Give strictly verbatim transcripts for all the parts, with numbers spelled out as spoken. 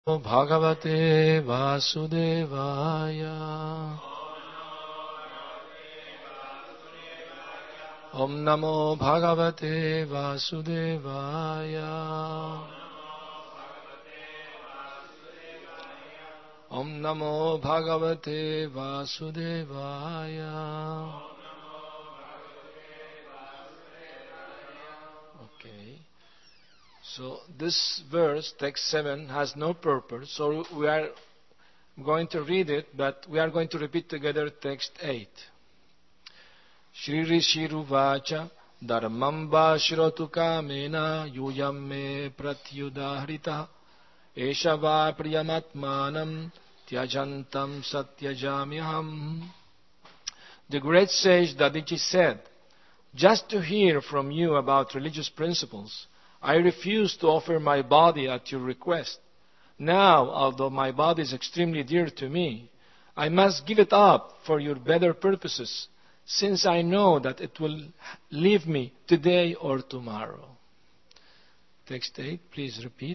Bhagavate Vasudevaya. Om Namo Bhagavate Vasudevaya. Om Namo Bhagavate Vasudevaya. Okay. So this verse, text seven, has no purport. So we are going to read it, but we are going to repeat together text eight. Shri Rishiruvacha Dharmam Vashiratu Kamena Yuyam Me Pratyudahrita Esha Va Priyamatmanam Tyajantam Satyajamyaham. The great sage Dadiji said, just to hear from you about religious principles, I refuse to offer my body at your request. Now, although my body is extremely dear to me, I must give it up for your better purposes, since I know that it will leave me today or tomorrow. Text eight, please repeat.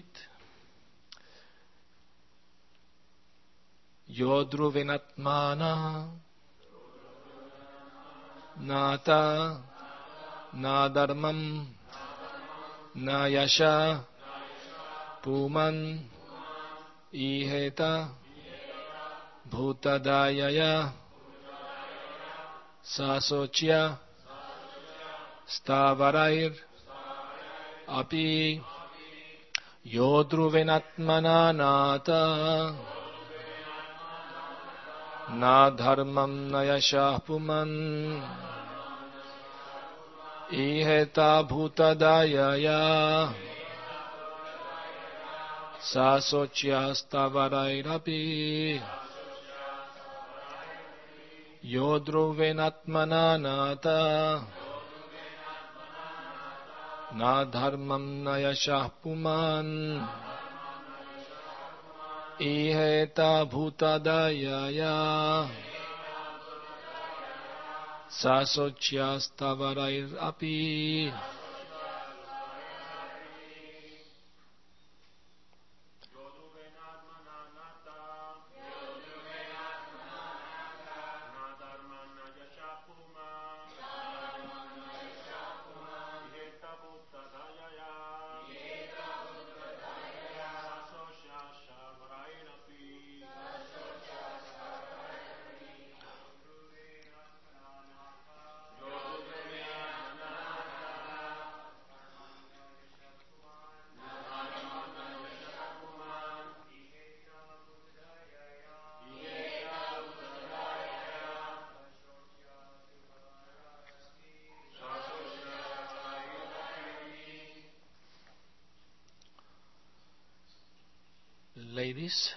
Yodruvinatmana Nata Nadharmam Na Yasha Puman Iheta Bhutadayaya Sasochya Stavarair Api Yodruvinatmana Nata Na Dharmam Na Yasha Puman Iheta Bhutadayaya Sasochya Stavarairapi Yodruvenatmana Nata Na Dharmam Na Yashah Puman Iheta Bhutadayaya Sasochya Stavarair Api. Ladies,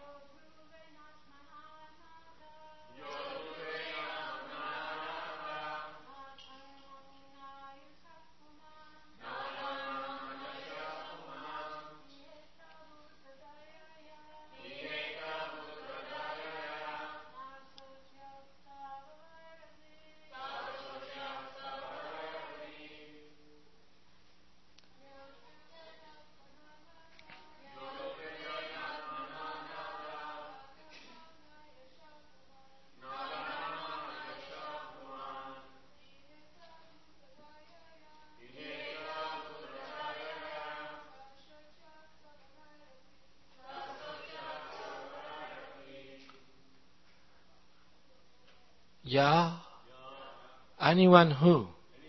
Ya, anyone who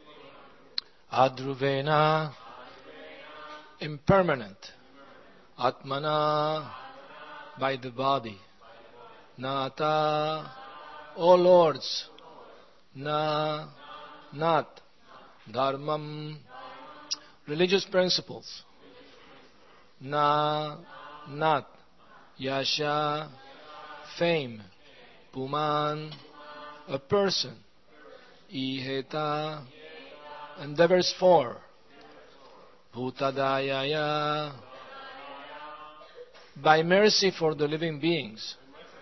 Adruvena, impermanent, Atmana, by the body, Nata, O lords, Na, not, Dharmam, religious principles, Na, not, Yasha, fame, Puman, a person, Iheta, endeavors for, Bhutadayaya, by mercy for the living beings,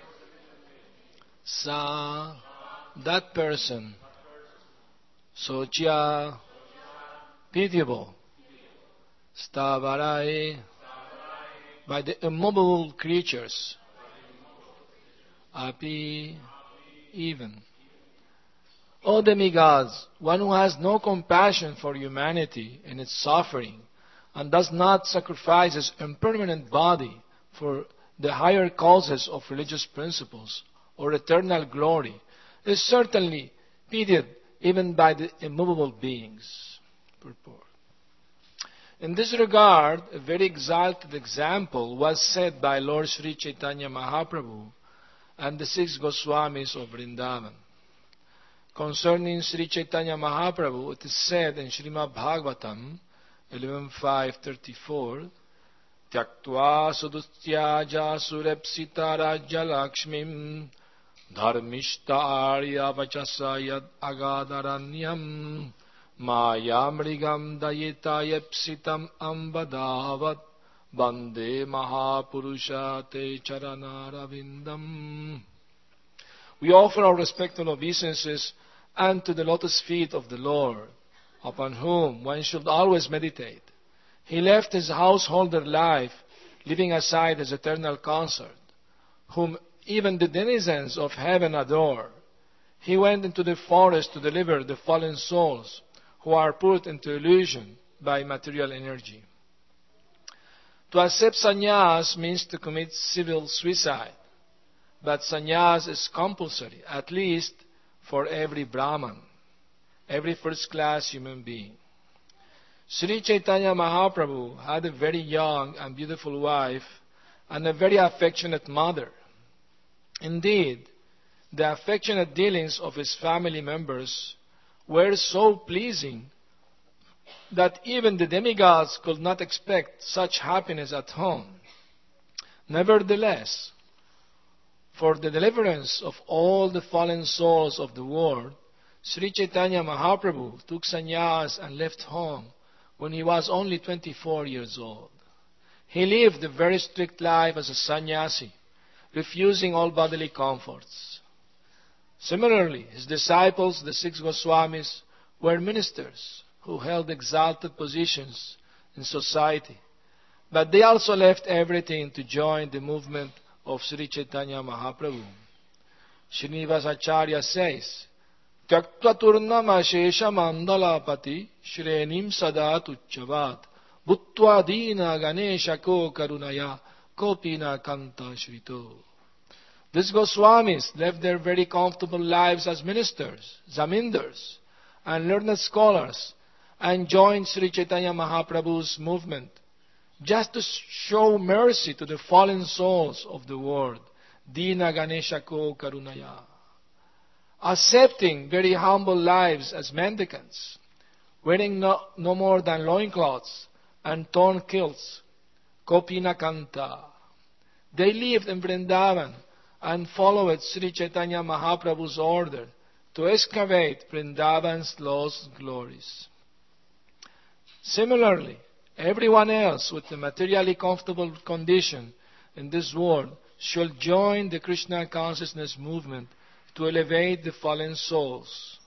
Sa, that person, Sochya, pitiable, Stavarai, by the immovable creatures, happy, even. O demigods, one who has no compassion for humanity and its suffering, and does not sacrifice his impermanent body for the higher causes of religious principles or eternal glory, is certainly pitied even by the immovable beings. Purport. In this regard, a very exalted example was set by Lord Sri Chaitanya Mahaprabhu and the six Goswamis of Vrindavan. Concerning Sri Chaitanya Mahaprabhu, it is said in Srimad Bhagavatam eleven five thirty-four, Tyaktva sudustyaja surepsita rajya lakshmim dharmishta arya vachasa yad agadaranyam mayamrigam dayita yepsitam ambadavat bande mahapurusha te charanaravidam. We offer our respectful obeisances unto the lotus feet of the Lord, upon whom one should always meditate. He left his householder life, leaving aside his eternal consort, whom even the denizens of heaven adore. He went into the forest to deliver the fallen souls who are put into illusion by material energy. To accept sannyas means to commit civil suicide, but sannyas is compulsory, at least for every Brahman, every first-class human being. Sri Chaitanya Mahaprabhu had a very young and beautiful wife and a very affectionate mother. Indeed, the affectionate dealings of his family members were so pleasing that even the demigods could not expect such happiness at home. Nevertheless, for the deliverance of all the fallen souls of the world, Sri Chaitanya Mahaprabhu took sannyas and left home when he was only twenty-four years old. He lived a very strict life as a sannyasi, refusing all bodily comforts. Similarly, his disciples, the six Goswamis, were ministers who held exalted positions in society, but they also left everything to join the movement of Sri Chaitanya Mahaprabhu. Srinivasacharya says, Tyaktva turnam ashesha mandalapati shrenim sadat ucchavat bhuttva dina ganesha ko karunaya kopina kanta shrito. These Goswamis left their very comfortable lives as ministers, zamindars, and learned scholars, and joined Sri Chaitanya Mahaprabhu's movement, just to show mercy to the fallen souls of the world. Dina Ganesha ko karunaya. Accepting very humble lives as mendicants, wearing no, no more than loincloths and torn kilts. Kopina Kanta. They lived in Vrindavan and followed Sri Chaitanya Mahaprabhu's order to excavate Vrindavan's lost glories. Similarly, everyone else with a materially comfortable condition in this world should join the Krishna consciousness movement to elevate the fallen souls.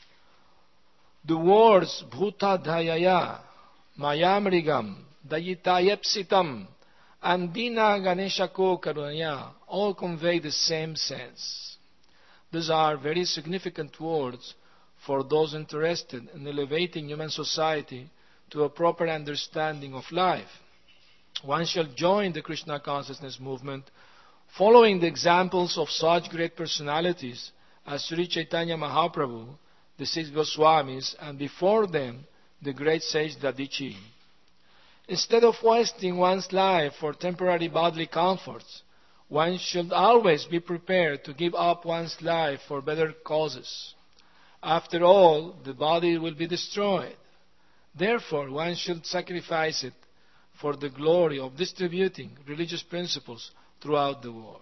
The words Bhuta Dhayaya, Mayamrigam, Dayitayepsitam, and Dina Ganeshako Karunaya all convey the same sense. These are very significant words for those interested in elevating human society to a proper understanding of life. One shall join the Krishna consciousness movement following the examples of such great personalities as Sri Chaitanya Mahaprabhu, the six Goswamis, and before them the great sage Dadichi. Instead of wasting one's life for temporary bodily comforts, one should always be prepared to give up one's life for better causes. After all, the body will be destroyed. Therefore, one should sacrifice it for the glory of distributing religious principles throughout the world.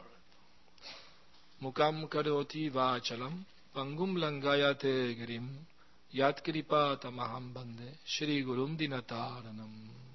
Mukam karoti vachalam pangum langayate girim yat kripa tamaham bande Shri Gurum Dinataranam.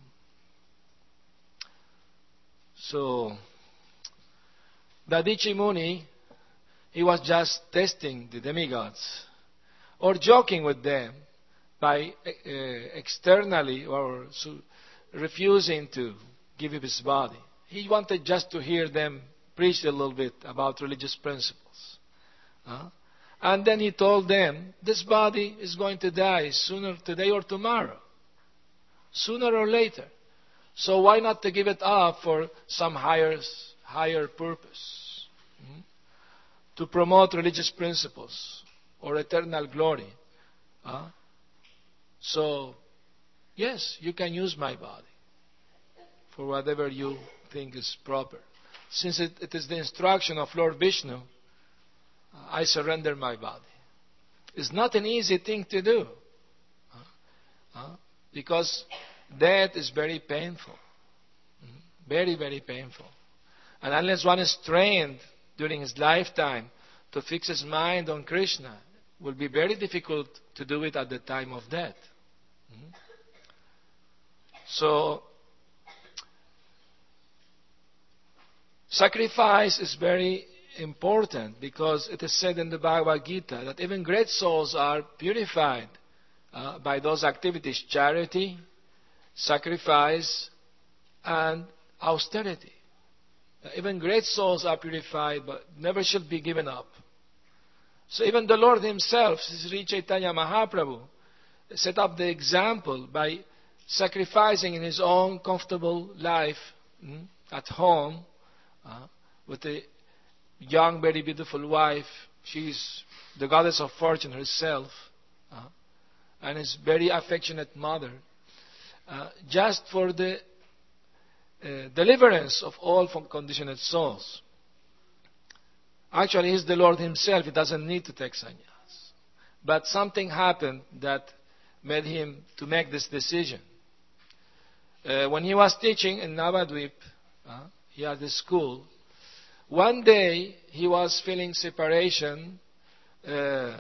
So, Dadichi Muni, he was just testing the demigods or joking with them by uh, externally or so refusing to give up his body. he wanted just to hear them preach a little bit about religious principles. Uh, and then he told them, this body is going to die sooner today or tomorrow. Sooner or later. So why not to give it up for some higher, higher purpose? Hmm? To promote religious principles or eternal glory. Uh, so, yes, you can use my body for whatever you think is proper. Since it, it is the instruction of Lord Vishnu, uh, I surrender my body. It's not an easy thing to do. Uh, uh, because death is very painful. Mm, very, very painful. And unless one is trained during his lifetime to fix his mind on Krishna, it will be very difficult to do it at the time of death. Mm. So, sacrifice is very important because it is said in the Bhagavad Gita that even great souls are purified uh, by those activities: charity, sacrifice, and austerity. Uh, even great souls are purified, but never should be given up. So even the Lord Himself, Sri Chaitanya Mahaprabhu, set up the example by sacrificing in His own comfortable life mm, at home uh, with a young, very beautiful wife. She is the goddess of fortune herself, uh, and His very affectionate mother, uh, just for the uh, deliverance of all from conditioned souls. Actually, He's the Lord Himself. He doesn't need to take sannyas. But something happened that made Him to make this decision. Uh, when He was teaching in Navadvip, uh, he had a school. One day, He was feeling separation uh,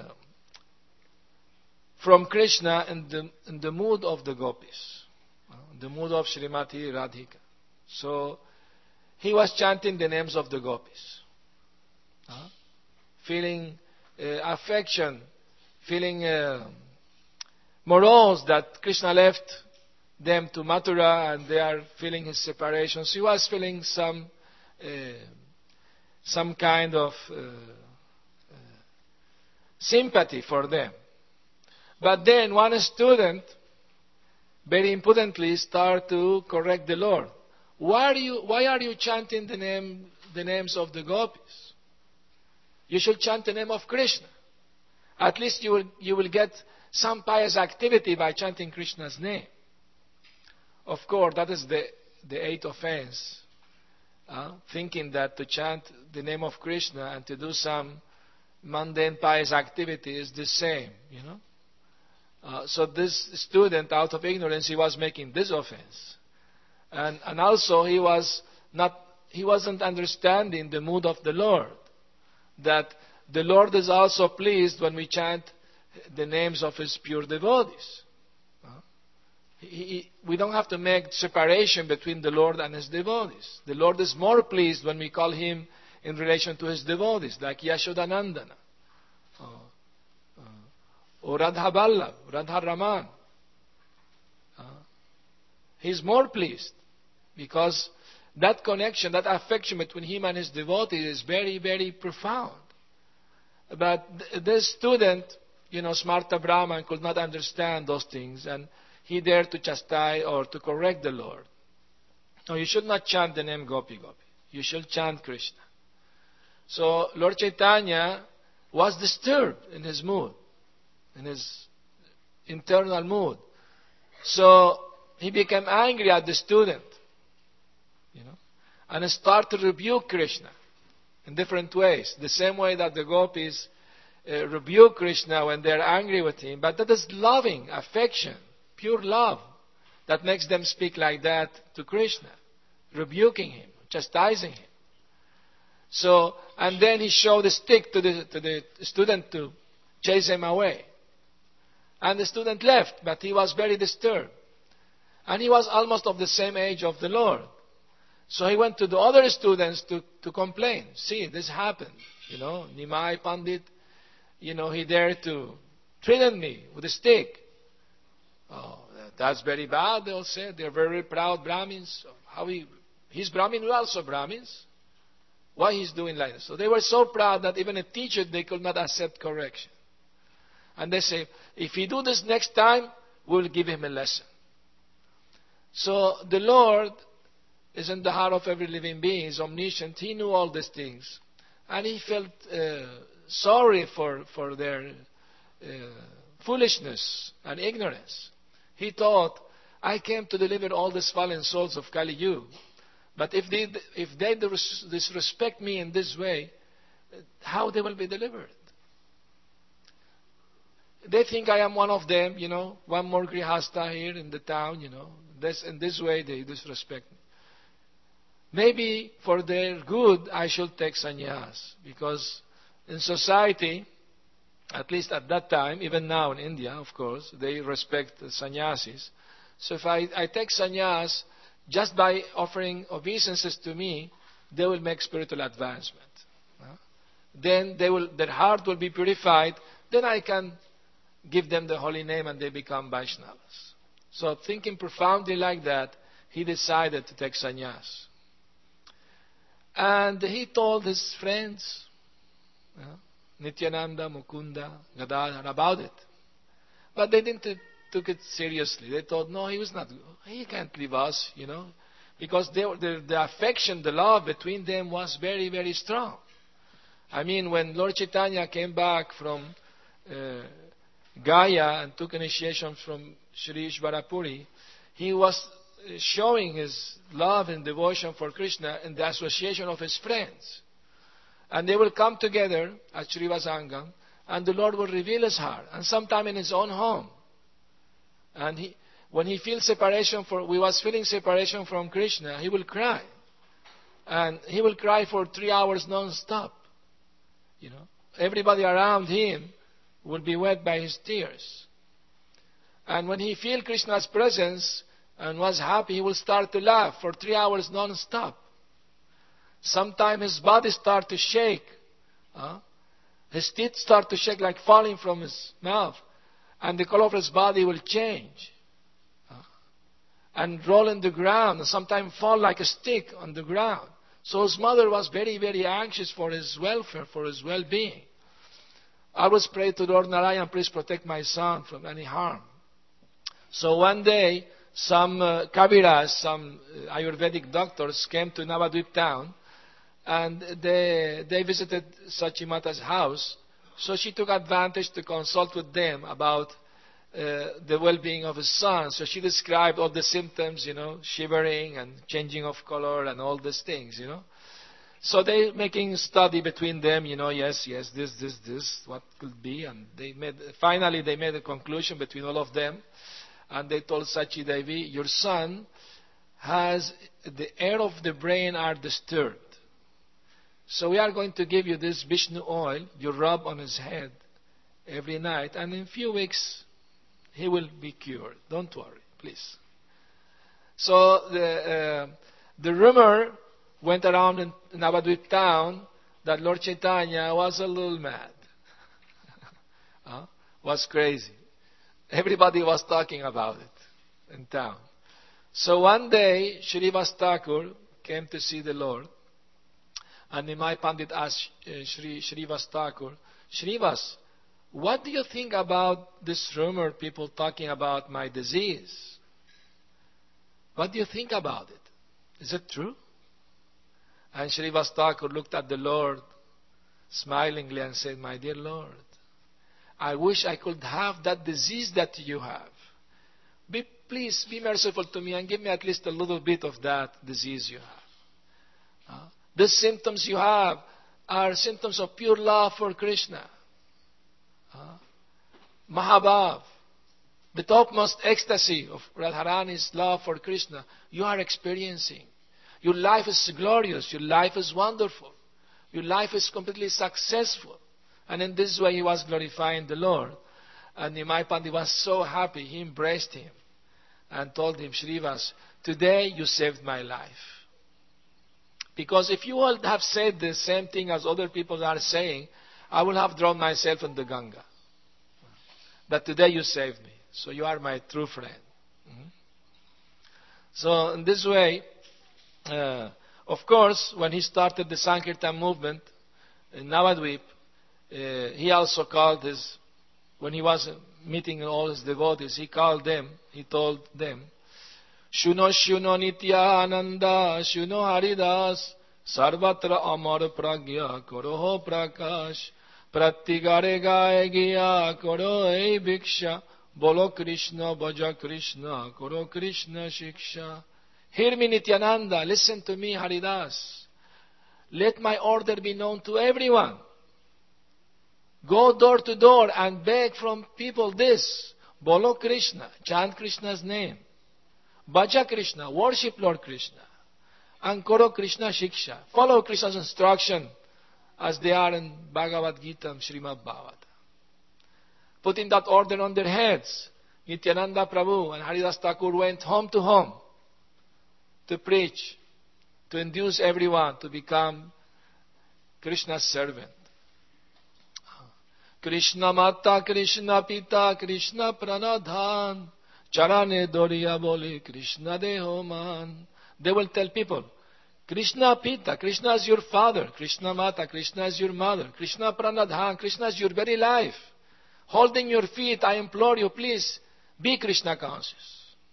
from Krishna in the, in the mood of the gopis, uh, the mood of Srimati Radhika. So, He was chanting the names of the gopis. Uh, feeling uh, affection, feeling uh, morose that Krishna left them to Mathura and they are feeling His separation. So he was feeling some uh, some kind of uh, uh, sympathy for them. But then one student very impudently started to correct the Lord. Why are you, why are you chanting the name, the names of the gopis? You should chant the name of Krishna. At least you will, you will get some pious activity by chanting Krishna's name. Of course, that is the, the eighth offense. Uh, thinking that to chant the name of Krishna and to do some mundane pious activity is the same, you know. Uh, so this student, out of ignorance, he was making this offense. And, and also he was not, he wasn't understanding the mood of the Lord. That the Lord is also pleased when we chant the names of His pure devotees. Uh, he, he, we don't have to make separation between the Lord and His devotees. The Lord is more pleased when we call Him in relation to His devotees, like Yashodanandana, uh, uh, or Radha Vallabh, Radha Raman. Uh, He's more pleased because that connection, that affection between Him and His devotees is very, very profound. But th- this student, you know, Smarta Brahman, could not understand those things, and he dared to chastise or to correct the Lord. No, you should not chant the name Gopi Gopi. You should chant Krishna. So Lord Chaitanya was disturbed in his mood, in his internal mood. So he became angry at the student. You know, and start to rebuke Krishna in different ways. The same way that the gopis uh, rebuke Krishna when they are angry with him. But that is loving, affection, pure love that makes them speak like that to Krishna, rebuking him, chastising him. So, and then he showed a stick to the, to the student to chase him away. And the student left, but he was very disturbed. And he was almost of the same age of the Lord. So he went to the other students to, to complain. See, this happened. You know, Nimai Pandit, you know, he dared to threaten me with a stick. Oh, that's very bad, they'll say. They're very proud Brahmins. How he, He's Brahmin, we're also Brahmins. Why he's doing like this? So they were so proud that even a teacher, they could not accept correction. And they say, if he do this next time, we'll give him a lesson. So the Lord is in the heart of every living being. He's omniscient. He knew all these things. And he felt uh, sorry for, for their uh, foolishness and ignorance. He thought, I came to deliver all these fallen souls of Kali Yuga. But if they, if they disrespect me in this way, how they will be delivered? They think I am one of them, you know, one more grihasta here in the town, you know. This, in this way they disrespect me. Maybe for their good I should take sannyas. Because in society, at least at that time, even now in India, of course, they respect the sannyasis. So if I, I take sannyas, just by offering obeisances to me, they will make spiritual advancement. Uh, then they will, their heart will be purified. Then I can give them the holy name and they become Vaishnavas. So thinking profoundly like that, he decided to take sannyas. And he told his friends, uh, Nityananda, Mukunda, Gadadhar, about it. But they didn't took it seriously. They thought, no, he was not, he can't leave us, you know. Because they, the, the affection, the love between them was very, very strong. I mean, when Lord Chaitanya came back from uh, Gaya and took initiation from Sri Ishvarapuri, he was showing his love and devotion for Krishna in the association of his friends. And they will come together at Srivasangam, and the Lord will reveal his heart, and sometime in his own home. And he, when he feels separation, for we was feeling separation from Krishna, he will cry. And he will cry for three hours non-stop. You know, everybody around him will be wet by his tears. And when he feel Krishna's presence and was happy, he will start to laugh for three hours non-stop. Sometimes his body start to shake. Huh? His teeth start to shake like falling from his mouth. And the color of his body will change. Huh? And roll in the ground and sometimes fall like a stick on the ground. So his mother was very, very anxious for his welfare, for his well-being. I always pray to Lord Narayan, please protect my son from any harm. So one day, some uh, Kaviras, some uh, Ayurvedic doctors came to Navadvip town and they, they visited Sachimata's house. So she took advantage to consult with them about uh, the well-being of his son. So she described all the symptoms, you know, shivering and changing of color and all these things, you know. So they making study between them, you know, yes, yes, this, this, this, what could be. And they made, finally they made a conclusion between all of them. And they told Sachi Devi, your son has, the air of the brain are disturbed. So we are going to give you this Vishnu oil, you rub on his head every night, and in a few weeks he will be cured. Don't worry, please. So the, uh, the rumor went around in Navadvip town that Lord Chaitanya was a little mad. huh? Was crazy. Everybody was talking about it in town. So one day, Shrivas Thakur came to see the Lord. And Nimai Pandit asked uh, Shri, Shrivas Thakur, Shrivas, what do you think about this rumor, people talking about my disease? What do you think about it? Is it true? And Shrivas Thakur looked at the Lord smilingly and said, my dear Lord, I wish I could have that disease that you have. Be, please be merciful to me and give me at least a little bit of that disease you have. Uh, the symptoms you have are symptoms of pure love for Krishna. Uh, Mahabhav, the topmost ecstasy of Radharani's love for Krishna, you are experiencing. Your life is glorious. Your life is wonderful. Your life is completely successful. And in this way he was glorifying the Lord. And Nimai Pandit was so happy. He embraced him and told him, Shrivas, today you saved my life. Because if you all have said the same thing as other people are saying, I will have drowned myself in the Ganga. But today you saved me. So you are my true friend. Mm-hmm. So in this way, Uh, of course, when he started the Sankirtan movement in Navadvip, uh, he also called his, when he was meeting all his devotees, he called them, he told them, Shuno Shuno Nityananda, Shuno Haridas, Sarvatra Amar Pragya, Koroho Prakash, Pratigare Gaye Gya, Koro Ei Bhiksha, Bolo Krishna, Bhaja Krishna, Koro Krishna Shiksha. Hear me, Nityananda, listen to me, Haridas. Let my order be known to everyone. Go door to door and beg from people this. Bolo Krishna, chant Krishna's name. Bhaja Krishna, worship Lord Krishna. And Koro Krishna Shiksha, follow Krishna's instruction as they are in Bhagavad Gita and Srimad Bhagavatam. Putting that order on their heads, Nityananda Prabhu and Haridas Thakur went home to home to preach, to induce everyone to become Krishna's servant. Krishna Mata, Krishna Pita, Krishna Pranadhan, Charane Doriya Boli, Krishna Deho Man. They will tell people, Krishna Pita, Krishna is your father, Krishna Mata, Krishna is your mother, Krishna Pranadhan, Krishna is your very life. Holding your feet, I implore you, please, be Krishna conscious.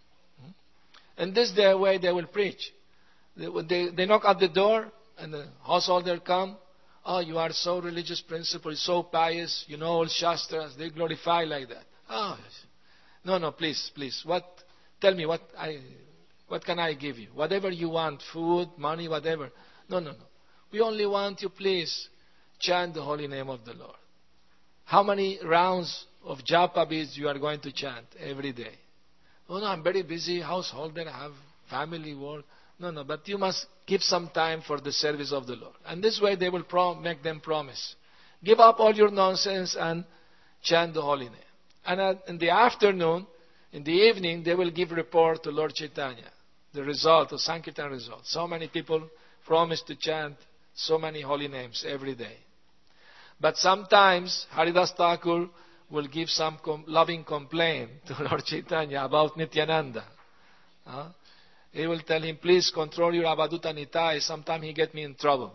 And this is the way they will preach. They, they, they knock at the door, and the householder come. Oh, you are so religious principled, so pious, you know all Shastras. They glorify like that. Oh, no, no, please, please. What? Tell me what I, what can I give you? Whatever you want, food, money, whatever. No, no, no. We only want you, please, chant the holy name of the Lord. How many rounds of japa beads you are going to chant every day? Oh, no, I'm very busy, householder, I have family, work. No, no, but you must give some time for the service of the Lord. And this way they will prom- make them promise. Give up all your nonsense and chant the holy name. And uh, in the afternoon, in the evening, they will give report to Lord Chaitanya, the result, the Sankirtan result. So many people promise to chant so many holy names every day. But sometimes Haridas Thakur will give some com- loving complaint to Lord Chaitanya about Nityananda. Uh, he will tell him, please control your Avaduta Nitai. Sometimes he get me in trouble.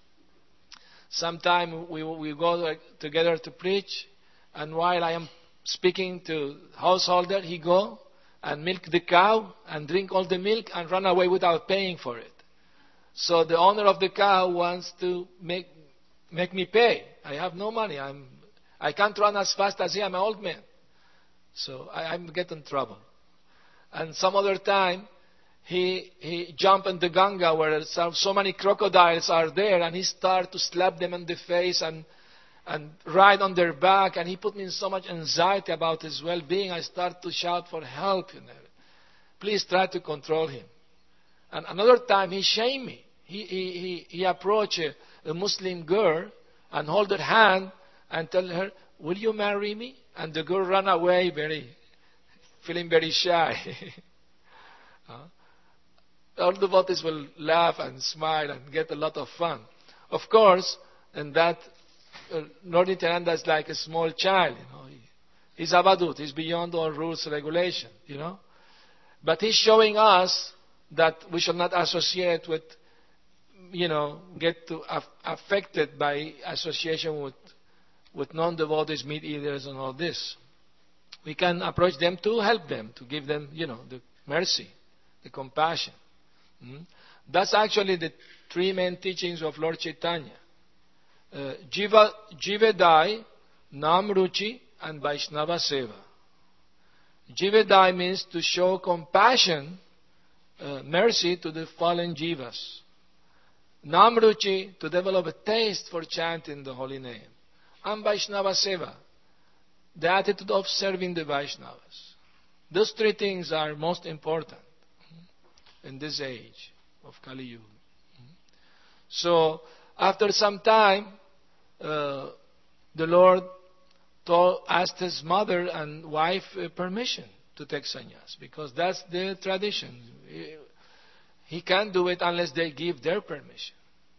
Sometimes we, we go together to preach, and while I am speaking to householder, he go and milk the cow and drink all the milk and run away without paying for it. So the owner of the cow wants to make make me pay. I have no money. I'm I can't run as fast as he. I'm an old man. So I, I'm getting in trouble. And some other time, he he jumped in the Ganga where so, so many crocodiles are there, and he started to slap them in the face and and ride on their back, and he put me in so much anxiety about his well-being. I started to shout for help. You know. Please try to control him. And another time, he shamed me. He he he, he approached a, a Muslim girl and hold her hand and tell her, will you marry me? And the girl ran away, very, feeling very shy. uh, all the devotees will laugh and smile and get a lot of fun. Of course, and that uh, Lord Nityananda is like a small child. You know, he, he's avadut. He's beyond all rules and regulation. You know, but he's showing us that we should not associate with, you know, get to aff- affected by association with. with non-devotees, meat-eaters, and all this. We can approach them to help them, to give them, you know, the mercy, the compassion. Mm? That's actually the three main teachings of Lord Chaitanya. Uh, Jiva, Jivedai, Namruchi, and Vaishnava Seva. Jivedai means to show compassion, uh, mercy to the fallen jivas. Namruchi, to develop a taste for chanting the holy name. And Vaishnava Seva, the attitude of serving the Vaishnavas. Those three things are most important in this age of Kali Yuga. So, after some time, uh, the Lord told, asked his mother and wife uh, permission to take sannyas, because that's the tradition. He, he can't do it unless they give their permission.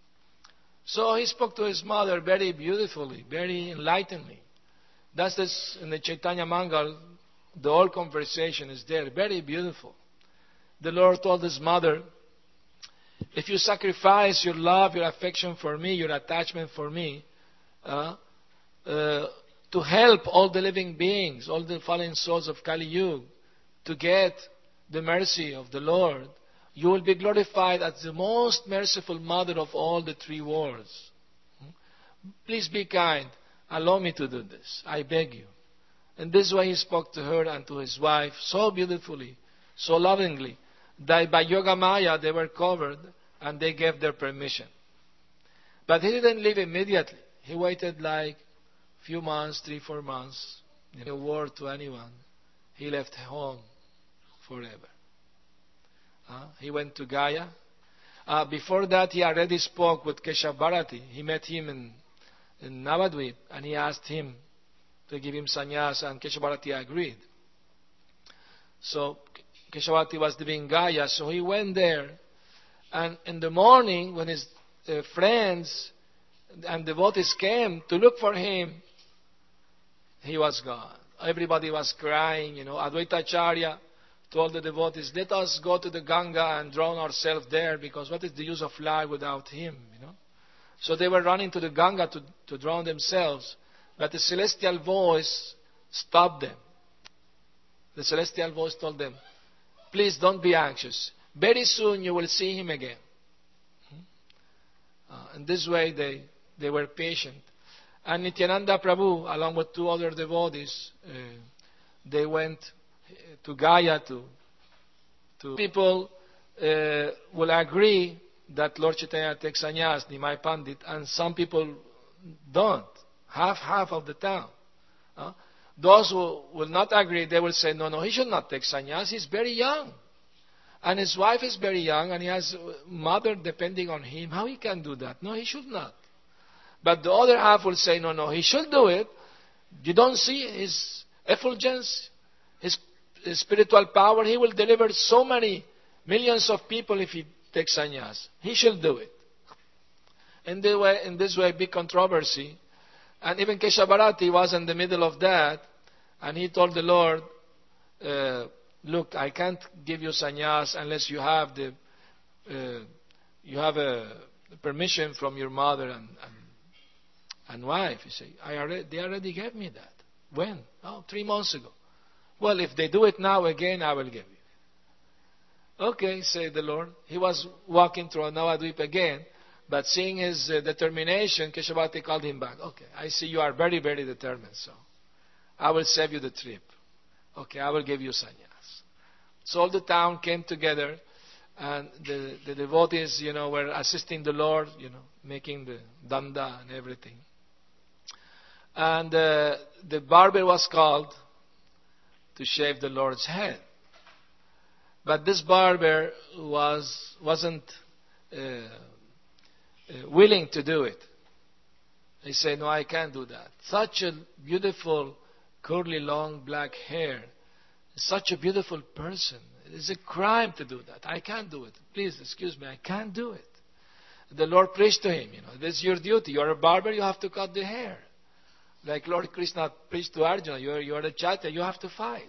So he spoke to his mother very beautifully, very enlighteningly. That's this in the Chaitanya Mangal, the whole conversation is there, very beautiful. The Lord told his mother, if you sacrifice your love, your affection for me, your attachment for me, uh, uh, to help all the living beings, all the fallen souls of Kali Yuga, to get the mercy of the Lord, you will be glorified as the most merciful mother of all the three worlds. Please be kind. Allow me to do this. I beg you. And this way he spoke to her and to his wife so beautifully, so lovingly, that by Yoga Maya they were covered and they gave their permission. But he didn't leave immediately. He waited like a few months, three, four months. No word to anyone. He left home forever. Uh, he went to Gaya. Uh, before that, he already spoke with Keshavarati. He met him in, in Navadvip, and he asked him to give him sannyas, and Keshavarati agreed. So Keshavarati was living in Gaya, so he went there. And in the morning, when his uh, friends and devotees came to look for him, he was gone. Everybody was crying, you know. Advaita Acharya told the devotees, let us go to the Ganga and drown ourselves there, because what is the use of life without him, you know? So they were running to the Ganga to, to drown themselves, but the celestial voice stopped them. The celestial voice told them, please don't be anxious. Very soon you will see him again. Uh, in this way they, they were patient. And Nityananda Prabhu, along with two other devotees, uh, they went to Gaya to, to people uh, will agree that Lord Chaitanya takes sannyas, Nimai Pandit, and some people don't. Half, half of the town. Uh, those who will not agree, they will say, no, no, he should not take sannyas. He's very young. And his wife is very young, and he has a mother depending on him. How he can do that? No, he should not. But the other half will say, no, no, he should do it. You don't see his effulgence, his, his spiritual power. He will deliver so many millions of people if he takes sannyas. He should do it. In, the way, in this way, big controversy. And even Keshavarati was in the middle of that, and he told the Lord, uh, look, I can't give you sannyas unless you have the uh, you have a permission from your mother and, and, and wife. You say, I already, they already gave me that. When? Oh, three months ago. Well, if they do it now again, I will give you. Okay, said the Lord. He was walking through Navadvip again. But seeing his uh, determination, Keshavarati called him back. Okay, I see you are very, very determined, so I will save you the trip. Okay, I will give you sannyas. So all the town came together, and the, the devotees, you know, were assisting the Lord, you know, making the danda and everything. And uh, the barber was called to shave the Lord's head. But this barber was, wasn't... Uh, Uh, willing to do it. He said, no, I can't do that. Such a beautiful, curly, long, black hair. Such a beautiful person. It is a crime to do that. I can't do it. Please, excuse me, I can't do it. The Lord preached to him, you know, this is your duty. You are a barber, you have to cut the hair. Like Lord Krishna preached to Arjuna, you are, you are a chaitya, you have to fight.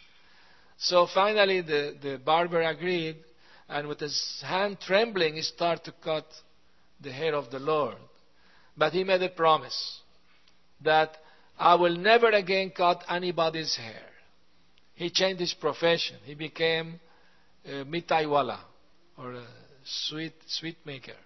So finally the, the barber agreed, and with his hand trembling, he started to cut the hair of the Lord. But he made a promise that I will never again cut anybody's hair. He changed his profession. He became a mitaiwala, or a sweet sweet maker.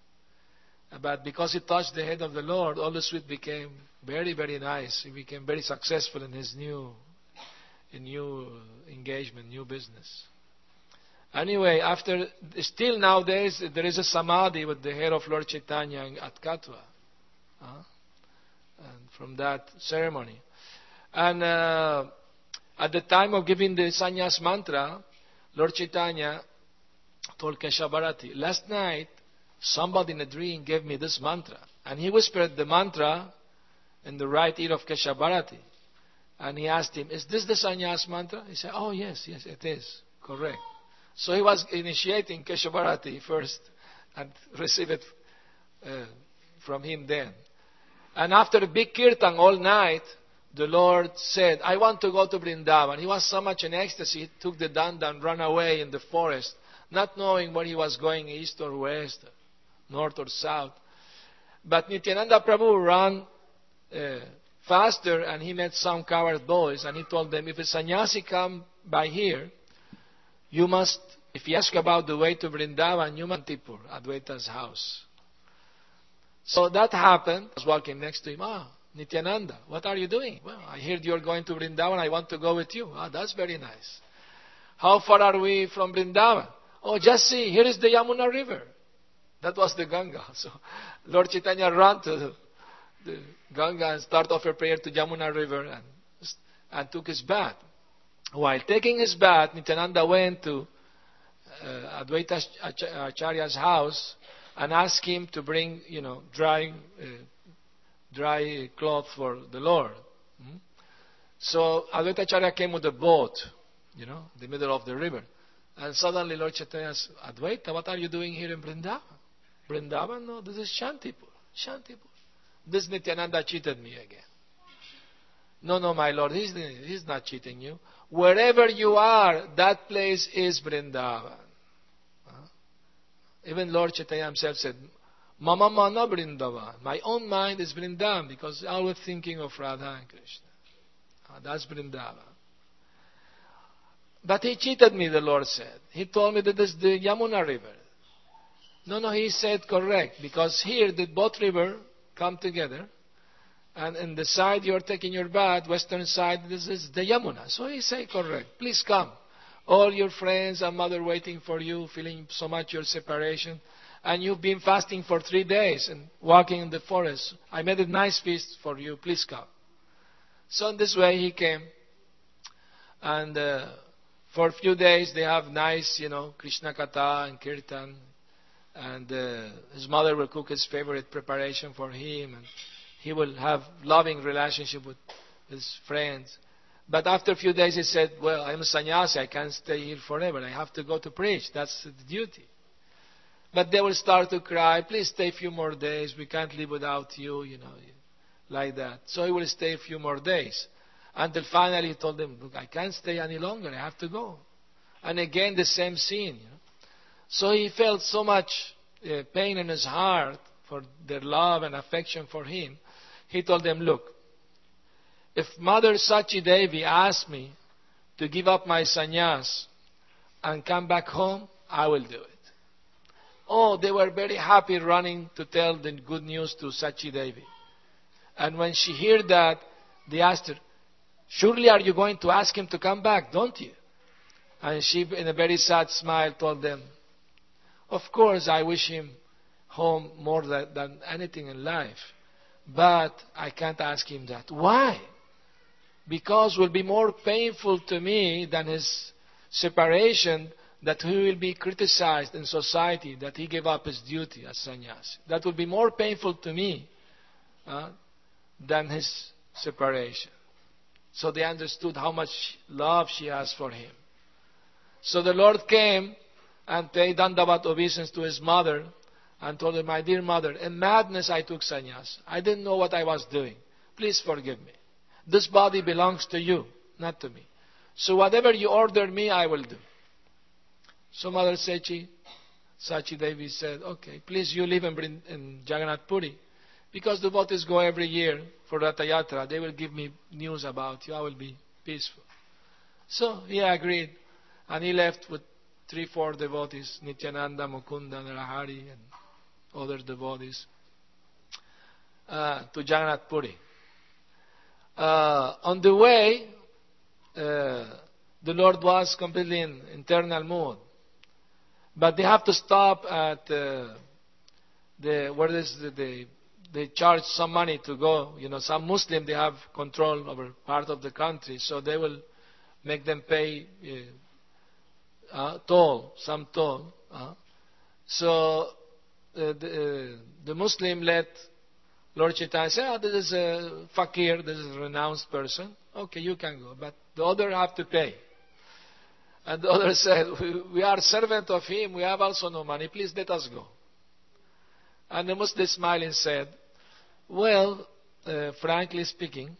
But because he touched the head of the Lord, all the sweet became very, very nice. He became very successful in his new, in new engagement, new business. Anyway, after, still nowadays, there is a samadhi with the hair of Lord Chaitanya at Katwa. Uh, and from that ceremony. And uh, at the time of giving the sannyas mantra, Lord Chaitanya told Keshavarati, last night, somebody in a dream gave me this mantra. And he whispered the mantra in the right ear of Keshavarati. And he asked him, is this the sannyas mantra? He said, oh yes, yes, it is. Correct. So he was initiating Keshavarati first and received it uh, from him then. And after a big kirtan all night, the Lord said, I want to go to Vrindavan. He was so much in ecstasy, he took the danda and ran away in the forest. not knowing where he was going, east or west, north or south. But Nityananda Prabhu ran uh, faster, and he met some coward boys, and he told them, if a sannyasi come by here, you must, if he asks about the way to Vrindavan, you must Tipur, Advaita's house. So that happened. I was walking next to him. Ah, Nityananda, what are you doing? Well, I heard you're going to Vrindavan. I want to go with you. Ah, that's very nice. How far are we from Vrindavan? Oh, just see, here is the Yamuna River. That was the Ganga. So Lord Chaitanya ran to the, the Ganga and started off a prayer to Yamuna River and, and took his bath. While taking his bath, Nityananda went to uh, Advaita Acharya's house and asked him to bring, you know, dry, uh, dry cloth for the Lord. Hmm? So Advaita Acharya came with a boat, you know, in the middle of the river. And suddenly Lord Chaitanya said, Advaita, what are you doing here in Vrindavan? Vrindavan? No, this is Shantipur. Shantipur. This Nityananda cheated me again. No, no, my Lord, he's, he's not cheating you. Wherever you are, that place is Vrindavan. Huh? Even Lord Chaitanya himself said, Mama mana Vrindavan. My own mind is Vrindavan because I was thinking of Radha and Krishna. Uh, that's Vrindavan. But he cheated me, the Lord said. He told me that this is the Yamuna River. No, no, he said correct. Because here the both river come together. And in the side you are taking your bath, western side, this is the Yamuna. So he said correct. Please come. All your friends and mother waiting for you, feeling so much your separation. And you've been fasting for three days and walking in the forest. I made a nice feast for you. Please come. So in this way he came. And uh, for a few days they have nice, you know, Krishna Katha and Kirtan. And uh, his mother will cook his favorite preparation for him. And he will have loving relationship with his friends. But after a few days he said, well, I'm a sannyasi. I can't stay here forever. I have to go to preach. That's the duty. But they will start to cry, please stay a few more days. We can't live without you, you know, like that. So he will stay a few more days. Until finally he told them, look, I can't stay any longer. I have to go. And again the same scene. You know. So he felt so much uh, pain in his heart for their love and affection for him. He told them, look, if Mother Sachi Devi asked me to give up my sannyas and come back home, I will do it. Oh, they were very happy running to tell the good news to Sachi Devi. And when she heard that, they asked her, surely are you going to ask him to come back, don't you? And she, in a very sad smile, told them, of course I wish him home more than, than anything in life. But I can't ask him that. Why? Because it will be more painful to me than his separation, that he will be criticized in society, that he gave up his duty as sannyasi. That will be more painful to me uh, than his separation. So they understood how much love she has for him. So the Lord came and paid dandavat obeisance to his mother and told her, my dear mother, in madness I took sannyas. I didn't know what I was doing. Please forgive me. This body belongs to you, not to me. So whatever you order me, I will do. So Mother Sachi, Sachi Devi said, okay, please you live in, in Jagannath Puri. Because the devotees go every year for Ratha Yatra. They will give me news about you. I will be peaceful. So he agreed. And he left with three, four devotees, Nityananda, Mukunda, Narahari, and other devotees, uh, to Jagannath Puri. Uh, on the way, uh, the Lord was completely in internal mood. But they have to stop at uh, the where is the, the they charge some money to go. You know, some Muslim, they have control over part of the country, so they will make them pay uh, uh, toll, some toll. Uh. So uh, the, uh, the Muslim let Lord Chaitanya say, oh, this is a fakir, this is a renounced person. Okay, you can go. But the other have to pay. And the other said, we, we are servant of him, we have also no money, please let us go. And the Muslim smiled and said, well, uh, frankly speaking,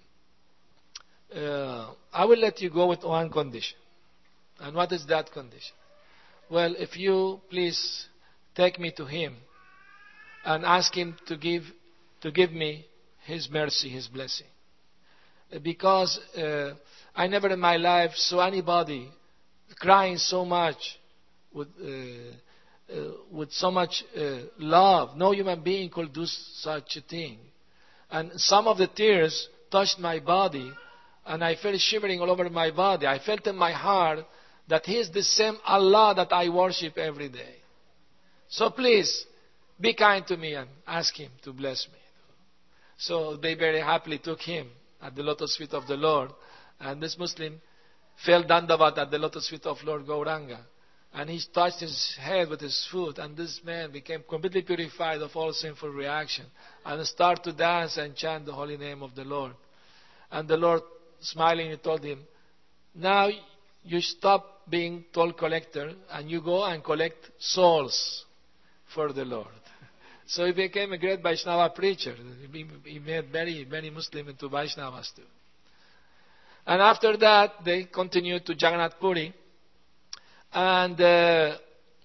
uh, I will let you go with one condition. And what is that condition? well, if you please take me to him and ask him to give to give me his mercy, his blessing. Because uh, I never in my life saw anybody crying so much with, uh, uh, with so much uh, love. No human being could do such a thing. And some of the tears touched my body, and I felt shivering all over my body. I felt in my heart that he is the same Allah that I worship every day. So please, be kind to me and ask him to bless me. So they very happily took him at the lotus feet of the Lord. And this Muslim fell dandavat at the lotus feet of Lord Gauranga. And he touched his head with his foot. And this man became completely purified of all sinful reaction. And started to dance and chant the holy name of the Lord. And the Lord, smilingly, told him, now you stop being toll collector and you go and collect souls for the Lord. So he became a great Vaishnava preacher. He made many, many Muslims into Vaishnavas too. And after that, they continued to Jagannath Puri. And uh,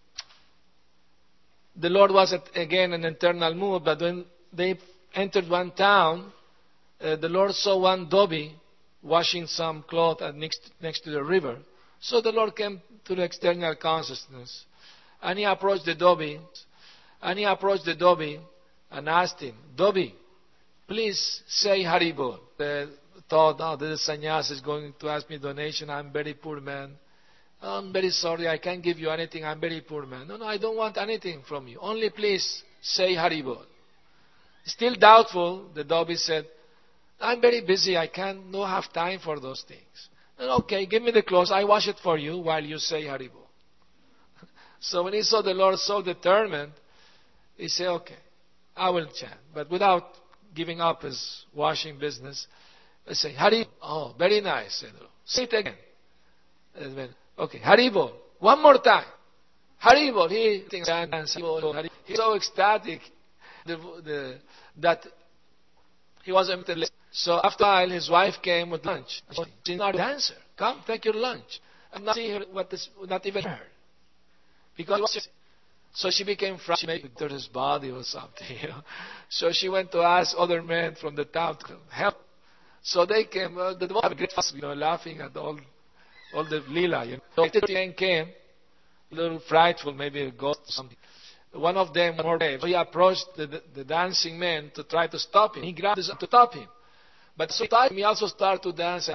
the Lord was at, again in internal mood, but when they entered one town, uh, the Lord saw one dhobi washing some cloth at next, next to the river. So the Lord came to the external consciousness. And he approached the dhobi. And he approached the dhobi and asked him, Dhobi, please say Haribol. They thought, oh, this sannyas is going to ask me donation. I'm very poor man. I'm very sorry, I can't give you anything. I'm very poor man. No, no, I don't want anything from you. Only please say Haribol. Still doubtful, the dhobi said, I'm very busy. I can't, no have time for those things. And okay, give me the clothes. I wash it for you while you say Haribol. So when he saw the Lord so determined, he said, okay, I will chant. But without giving up his washing business, I say, Haribol. Oh, very nice. Said the Lord. Say it again. And then, okay, Haribol. One more time. Haribol. He thinks, he's so ecstatic the, the, that he was empty. So after a while, his wife came with lunch. She's not a dancer. Come, take your lunch. And not see her, what is, not even her. Because so she became frightened. She made his body or something. You know? So she went to ask other men from the town to help. So they came. Uh, the one great fuss, you know, laughing at all, all the lila. You know. So the man came, a little frightful, maybe a ghost or something. One of them, more brave. So he approached the, the, the dancing man to try to stop him. He grabbed his arm to stop him, but so he also started to dance.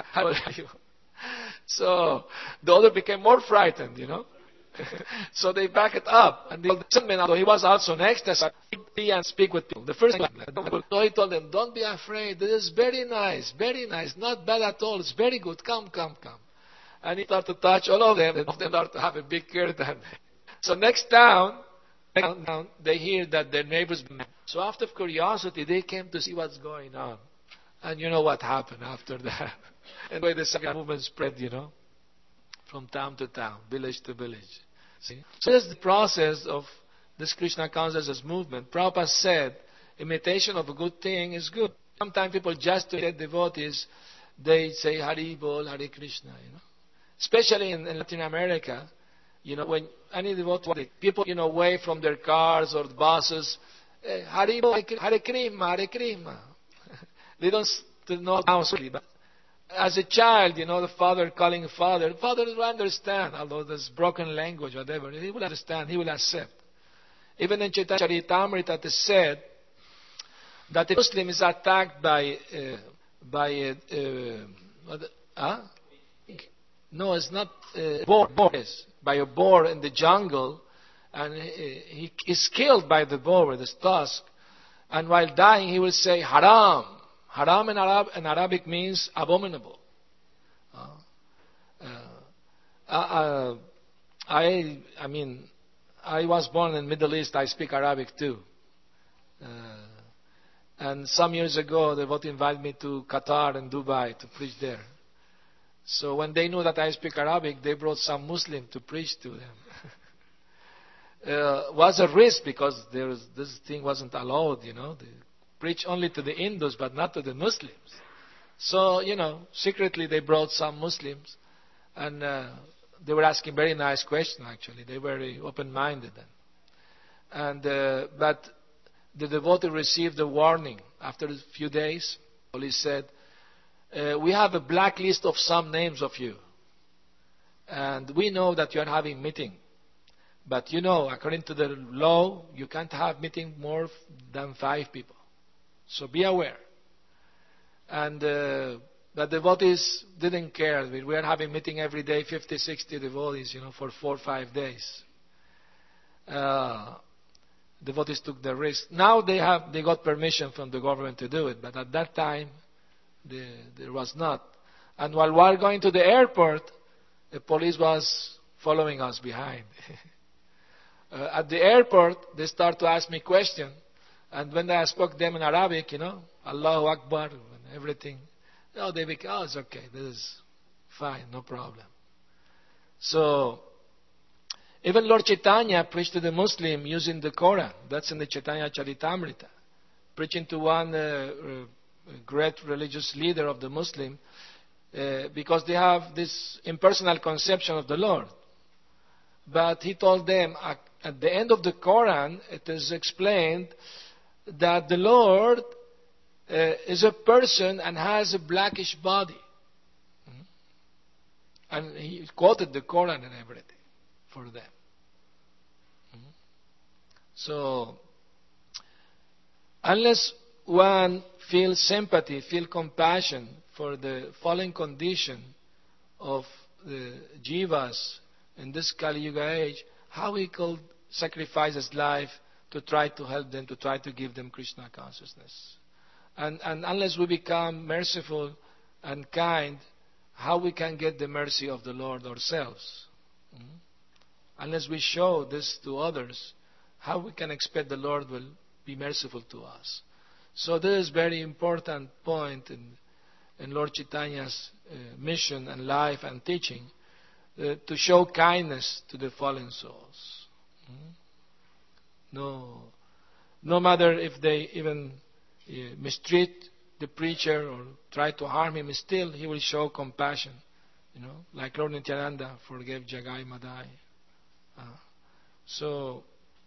So the other became more frightened. You know. So they back it up. And the second man, he was also next, and speak with people. The first man, so he told them, don't be afraid. This is very nice, very nice. Not bad at all. It's very good. Come, come, come. And he started to touch all of them. And all of them started to have a big curtain. So next town, next town, they hear that their neighbors. So out of curiosity, they came to see what's going on. And you know what happened after that. And the way the Sangha movement spread, you know. From town to town, village to village. See? So that's the process of this Krishna consciousness movement. Prabhupada said, imitation of a good thing is good. Sometimes people just to get devotees, they say Hari Bol, Hare Krishna, you know. Especially in, in Latin America, you know, when any devotee, people, you know, away from their cars or buses, eh, Hari Bol, Hare Krishna, Hare Krishna. They don't know how to but as a child, you know, the father calling father, the father will understand, although there's broken language, whatever, he will understand, he will accept. Even in Chaitanya Charitamrita it is said that a Muslim is attacked by, uh, by a, uh, uh, no, it's not uh, boar, boar, yes, by a boar in the jungle, and he, he is killed by the boar with his tusk, and while dying he will say, Haram. Haram in, Arab, in Arabic means abominable. Uh, uh, uh, I, I mean, I was born in the Middle East. I speak Arabic too. Uh, and some years ago, they both invited me to Qatar and Dubai to preach there. So when they knew that I speak Arabic, they brought some Muslim to preach to them. uh, was a risk because there was, this thing wasn't allowed, you know. They preach only to the Hindus, but not to the Muslims. So, you know, secretly they brought some Muslims. And uh, they were asking very nice questions, actually. They were very open-minded then. And, uh, but the devotee received a warning after a few days. Police said, uh, we have a blacklist of some names of you. And we know that you are having meeting. But you know, according to the law, you can't have meeting more than five people. So be aware. And uh, the devotees didn't care. We were having meeting every day, fifty, sixty devotees, you know, for four or five days. Uh, devotees took the risk. Now they have they got permission from the government to do it, but at that time the, there was not. And while we were going to the airport, the police was following us behind. uh, at the airport, they start to ask me questions, and when I spoke them in Arabic, you know, Allahu Akbar and everything, oh, they became, oh, it's okay, this is fine, no problem. So even Lord Chaitanya preached to the Muslim using the Quran. That's in the Chaitanya Charitamrita. Preaching to one uh, uh, great religious leader of the Muslim, uh, because they have this impersonal conception of the Lord. But he told them, at, at the end of the Quran, it is explained that the Lord uh, is a person and has a blackish body. Mm-hmm. And he quoted the Quran and everything for them. Mm-hmm. So, unless one feels sympathy, feel compassion for the fallen condition of the jivas in this Kali Yuga age, how he could sacrifice his life to try to help them, to try to give them Krishna consciousness. And, and unless we become merciful and kind, how we can get the mercy of the Lord ourselves? Mm-hmm. Unless we show this to others, how we can expect the Lord will be merciful to us? So this is a very important point in, in Lord Chaitanya's uh, mission and life and teaching, uh, to show kindness to the fallen souls. Mm-hmm. No, no matter if they even uh, mistreat the preacher or try to harm him, still he will show compassion. You know, like Lord Nityananda forgave Jagai Madai. Uh, so,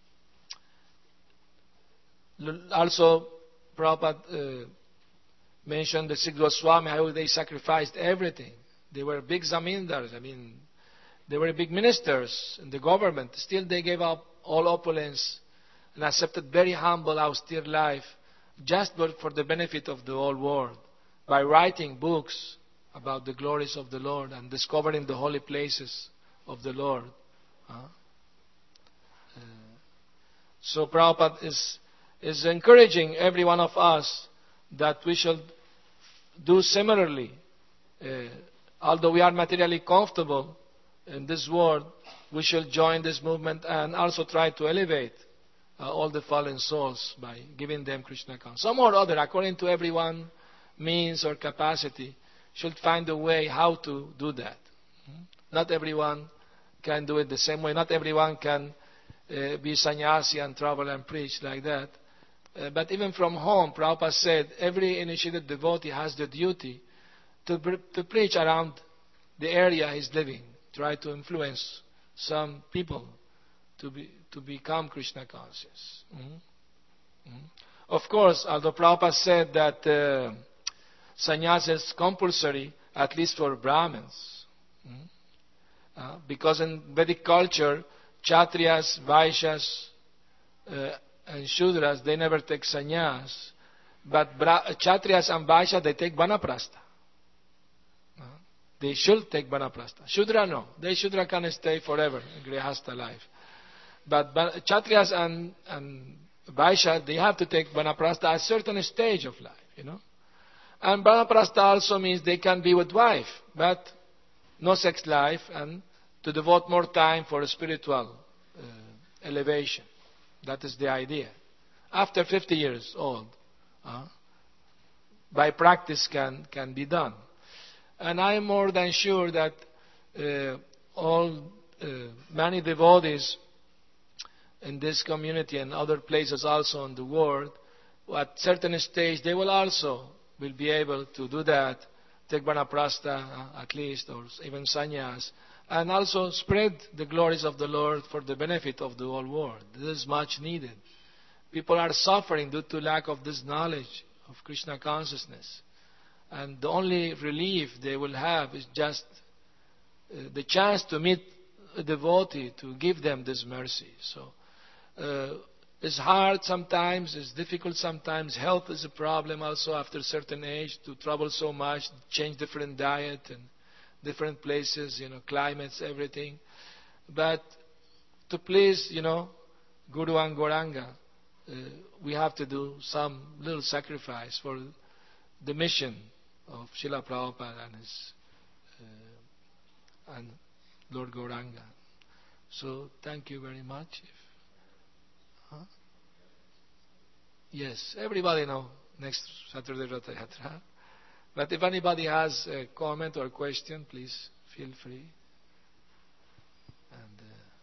also Prabhupada uh, mentioned the Sikh Goswami, how they sacrificed everything. They were big zamindars. I mean, they were big ministers in the government. Still, they gave up all opulence and accepted very humble, austere life, just for the benefit of the whole world, by writing books about the glories of the Lord and discovering the holy places of the Lord. Uh, uh, so Prabhupada is, is encouraging every one of us that we should do similarly. Uh, although we are materially comfortable in this world, we should join this movement and also try to elevate uh, all the fallen souls by giving them Krishna consciousness. Some or other, according to everyone's means or capacity, should find a way how to do that. Hmm? Not everyone can do it the same way. Not everyone can uh, be sannyasi and travel and preach like that. Uh, but even from home, Prabhupada said, every initiated devotee has the duty to, to preach around the area he's living. Try to influence some people to be to become Krishna conscious. Mm-hmm. Mm-hmm. Of course, although Prabhupada said that uh, sannyasa is compulsory, at least for Brahmins. Mm-hmm. Uh, because in Vedic culture, Kshatriyas, Vaishyas, uh, and Shudras, they never take sannyas. But Bra- Kshatriyas and Vaishyas, they take Vanaprastha. Uh, they should take Vanaprastha. Shudra, no. They Shudra can stay forever in Grihastha life. But Kshatriyas and, and Vaishyas, they have to take Vanaprastha at a certain stage of life, you know. And Vanaprastha also means they can be with wife, but no sex life, and to devote more time for spiritual uh, elevation. That is the idea. After fifty years old, uh, by practice can, can be done. And I am more than sure that uh, all uh, many devotees in this community and other places also in the world, at certain stage they will also will be able to do that, take Vanaprastha uh, at least, or even sannyas, and also spread the glories of the Lord for the benefit of the whole world. This is much needed. People are suffering due to lack of this knowledge of Krishna consciousness. And the only relief they will have is just uh, the chance to meet a devotee to give them this mercy. So uh, it's hard sometimes, it's difficult sometimes. Health is a problem also after a certain age, to travel so much, change different diet and different places, you know, climates, everything. But to please, you know, Guru and Gauranga, uh, we have to do some little sacrifice for the mission of Srila Prabhupada and his uh, and Lord Gauranga. So thank you very much. If, huh? Yes, everybody know next Saturday Ratha Yatra. But if anybody has a comment or question, please feel free. And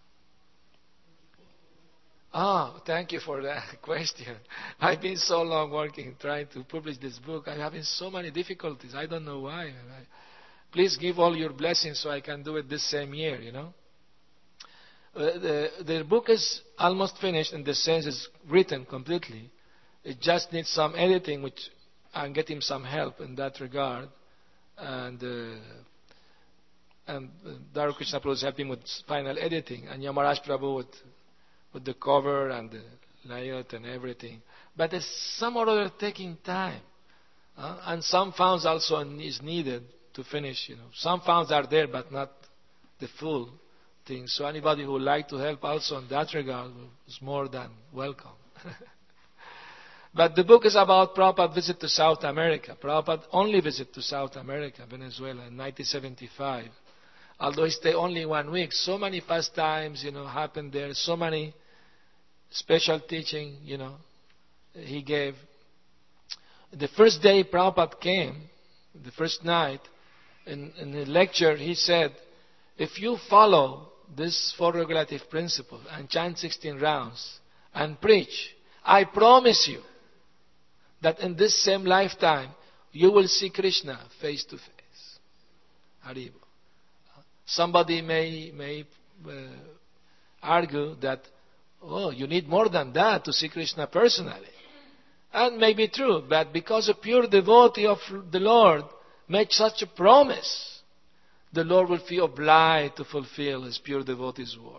uh, ah, thank you for that question. I've been so long working trying to publish this book. I'm having so many difficulties. I don't know why. I, please give all your blessings so I can do it this same year. You know. Uh, the the book is almost finished in the sense it's written completely. It just needs some editing, which I'm getting some help in that regard. And uh, and uh, Daru Krishna Prabhu is helping with final editing, and Yamaraj Prabhu with, with the cover and the layout and everything. But there's some or other taking time. Uh, and some founds also is needed to finish. You know, some founds are there, but not the full thing. So anybody who would like to help also in that regard is more than welcome. But the book is about Prabhupada's visit to South America. Prabhupada only visit to South America, Venezuela, in nineteen seventy-five. Although he stayed only one week, so many pastimes, you know, happened there. So many special teaching, you know, he gave. The first day Prabhupada came, the first night, in, in the lecture, he said, if you follow this four regulative principle and chant sixteen rounds and preach, I promise you that in this same lifetime, you will see Krishna face to face. Haribo. Somebody may, may uh, argue that, oh, you need more than that to see Krishna personally. And may be true, but because a pure devotee of the Lord made such a promise, the Lord will feel obliged to fulfill His pure devotee's word.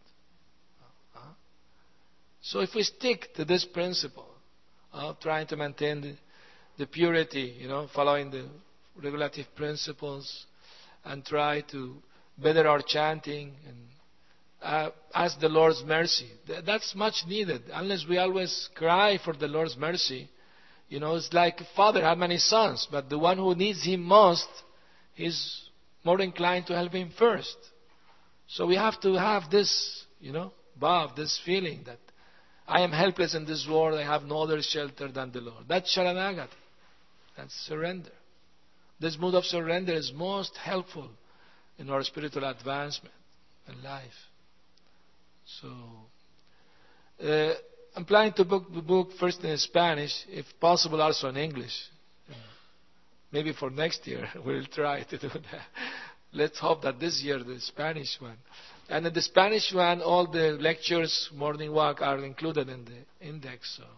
So if we stick to this principle, Uh, trying to maintain the, the purity, you know, following the regulative principles, and try to better our chanting and uh, ask the Lord's mercy. Th- that's much needed. Unless we always cry for the Lord's mercy, you know, it's like a father had many sons, but the one who needs him most is more inclined to help him first. So we have to have this, you know, bhav, this feeling that I am helpless in this world. I have no other shelter than the Lord. That's Sharanagati. That's surrender. This mood of surrender is most helpful in our spiritual advancement in life. So, uh, I'm planning to book the book first in Spanish, if possible also in English. Maybe for next year we'll try to do that. Let's hope that this year the Spanish one. And in the Spanish one, all the lectures, morning walk, are included in the index. So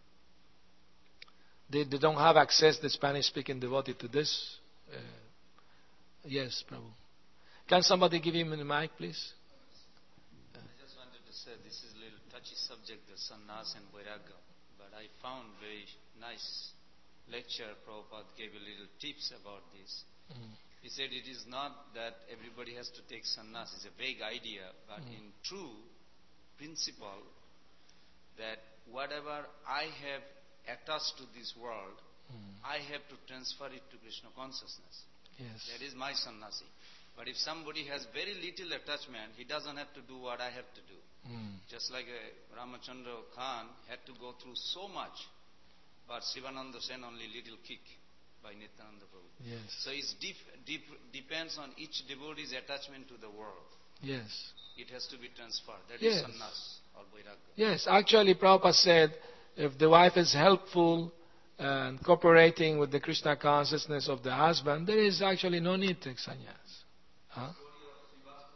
they, they don't have access, the Spanish-speaking devotee, to this. Uh, yes, Prabhu. Can somebody give him the mic, please? I just wanted to say this is a little touchy subject, the sannyas and vairagya. But I found very nice lecture. Prabhupada gave a little tips about this. Mm. He said it is not that everybody has to take sannyas. It's a vague idea, but mm. in true principle, that whatever I have attached to this world, mm. I have to transfer it to Krishna consciousness. Yes. That is my sannyasi. But if somebody has very little attachment, he doesn't have to do what I have to do. Mm. Just like a Ramachandra Khan had to go through so much, but Sivananda Sen only little kick by Nityananda Prabhu. Yes. So it depends on each devotee's attachment to the world. Yes. It has to be transferred. That yes. is sannyas or vairagya. Yes, actually Prabhupada said, if the wife is helpful and cooperating with the Krishna consciousness of the husband, there is actually no need to take sannyas. Huh?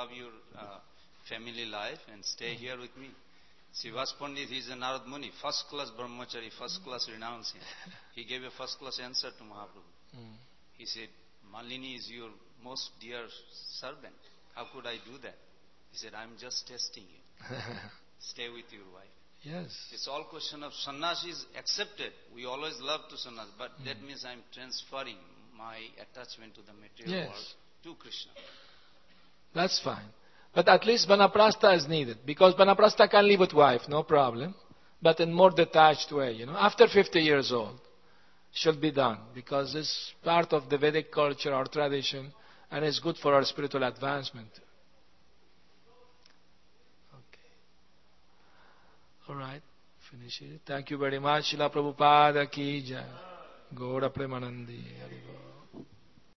love your uh, family life and stay here with me. Srivas Pandit, he is a Narad Muni, first class brahmachari, first class renouncing. He gave a first class answer to Mahaprabhu. Mm. He said, Malini is your most dear servant. How could I do that? He said, I'm just testing you. Stay with your wife. Yes. It's all question of sannyas is accepted. We always love to sannyas, but mm. that means I'm transferring my attachment to the material yes. world to Krishna. That's fine. But at least Vanaprastha is needed. Because Vanaprastha can live with wife, no problem. But in more detached way, you know. After fifty years old, should be done. Because it's part of the Vedic culture or tradition, and it's good for our spiritual advancement. All right, finish it. Thank you very much. Srila Prabhupada ki jai. Gaura Premanandi.